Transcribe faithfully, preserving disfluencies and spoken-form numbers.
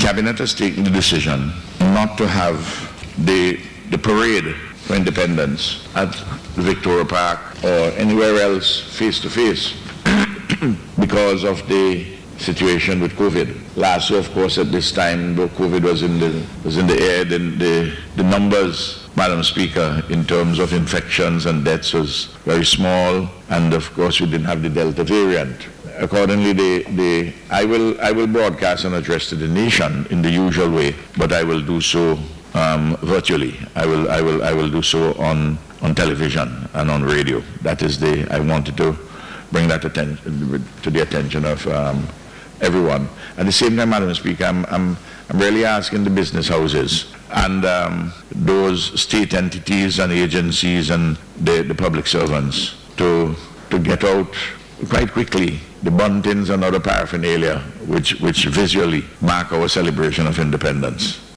Cabinet has taken the decision not to have the, the parade for independence at Victoria Park or anywhere else face-to-face because of the situation with COVID. Last year, of course, at this time, though COVID was in the, was in the air, the, the, the numbers, Madam Speaker, in terms of infections and deaths was very small, and of course we didn't have the Delta variant. Accordingly, the, the, I, will, I will broadcast an address to the nation in the usual way, but I will do so um, virtually. I will, I, will, I will do so on, on television and on radio. That is the, I wanted to bring that attention, to the attention of um, everyone. At the same time, Madam Speaker, I'm, I'm, I'm really asking the business houses and um, those state entities and agencies and the, the public servants to, to get out quite quickly the buntings and other paraphernalia which, which visually mark our celebration of independence.